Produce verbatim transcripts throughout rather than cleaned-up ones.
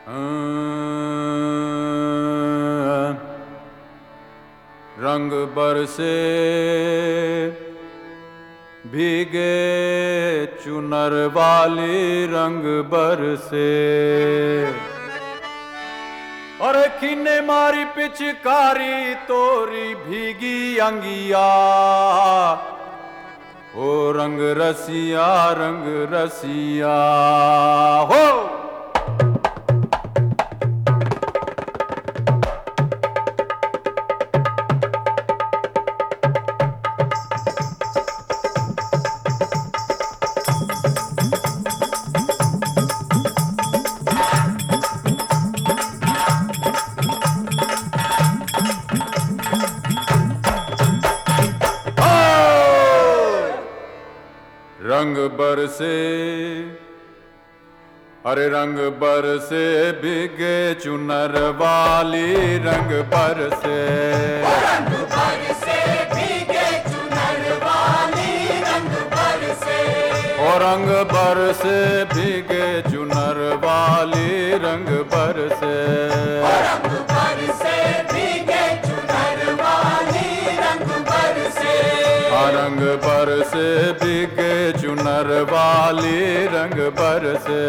रंग बरसे भीगे चुनर वाली रंग बरसे। अरे किन्ने मारी पिचकारी तोरी भीगी अंगिया, ओ रंग रसिया रंग रसिया हो। रंग बरसे अरे रंग बरसे भीगे चुनर वाली रंग बरसे। रंग बरसे भीगे चुनर वाली रंग बरसे। ओ रंग बरसे भीगे चुनर वाली रंग बरसे। रंग बरसे भीगे चुनर वाली रंग बरसे। रंग बरसे भीगे चुनर वाली रंग बरसे।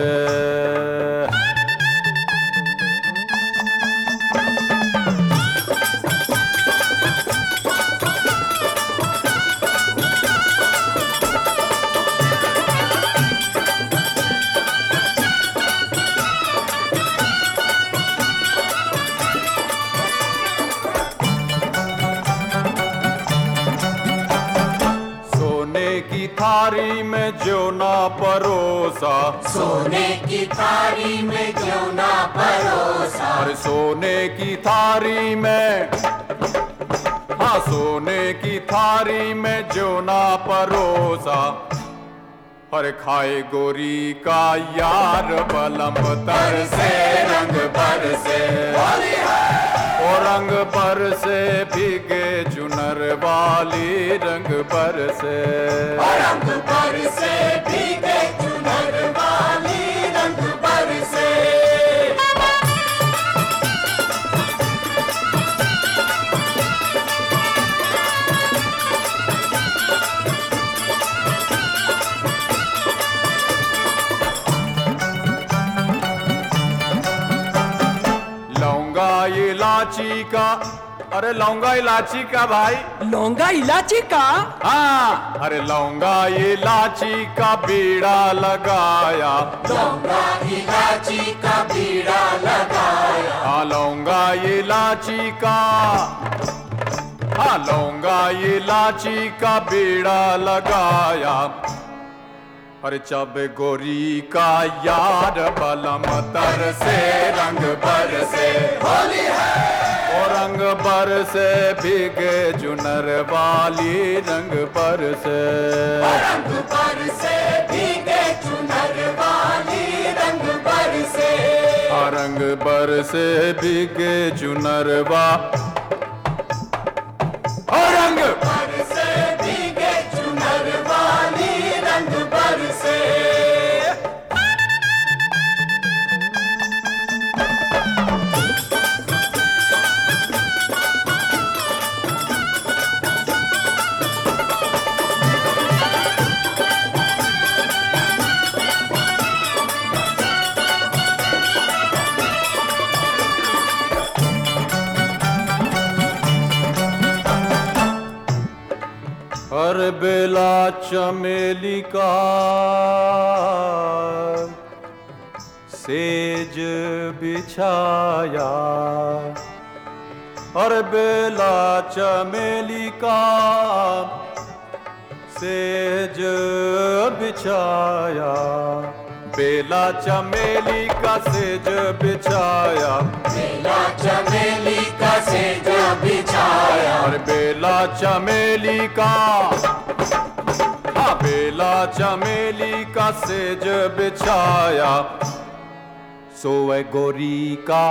की थारी में जो ना परोसा, सोने की थारी में जो ना परोसा। अरे सोने की थारी में, हाँ सोने की थारी में जो ना परोसा। अरे खाए गोरी का यार बलम तर से रंग बरसे। ओ रंग बरसे भीगे चुनर वाली रंग बरसे। रंग बरसे भीगे चुनर वाली रंग बरसे। लौंगा इलाची का, अरे लौंगा इलाची का भाई। लौंगा इलाची का? हाँ अरे लौंगा इलाची का बीड़ा लगाया। लौंगा इलाची का बीड़ा लगाया। हाँ लौंगा इलाची का, हाँ लौंगा इलाची का बीड़ा लगाया। अरे चब गोरी का यार बलम तर से रंग बरसे। होली है ओ रंग बरसे भीगे चुनर वाली रंग बरसे। रंग बरसे भीगे चुनर वाली रंग बरसे। रंग बरसे भीगे चुनर वा, रंग बरसे भीगे चुनर वाली रंग बरसे। हर बेला चमेली का सेज बिछाया। हर बेला चमेली का सेज बिछाया। बेला चमेली का सेज बिछाया। बेला चमेली का सेज बिछाया। और बेला चमेली का, हाँ बेला चमेली का सेज बिछाया। सोए गोरी का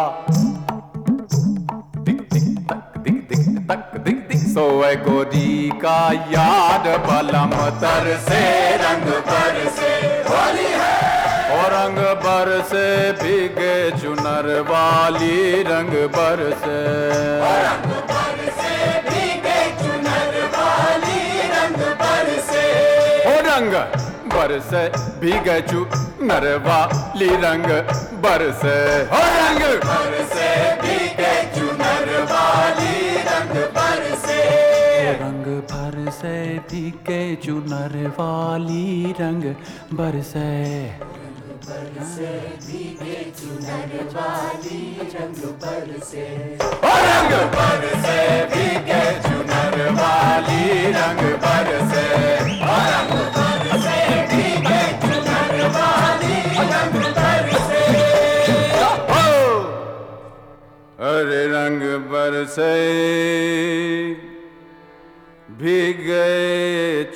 दिक दिक तक दिक दिक तक दिक दिक। सोए गोरी का याद बलम तर से रंग बरसे। होली है और रंग बरसे भीगे चुनर वाली रंग बरसे रंग बरसे भीगे चुनर वाली रंग बरसे ओ रंग बरसे भीगे चुनर वाली रंग बरसे ओ रंग बरसे भीगे चुनर वाली रंग बरसे रंग बरसे भीगे चुनर वाली रंग बरसे बरसे भीगे चुनर वाली रंग बरसे ओ रंग बरसे भीगे चुनर वाली रंग बरसे रंग बरसे भीगे चुनर वाली रंग बरसे ओ अरे रंग बरसे भीगे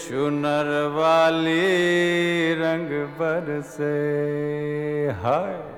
चुनर वाली रंग बरसे हाय।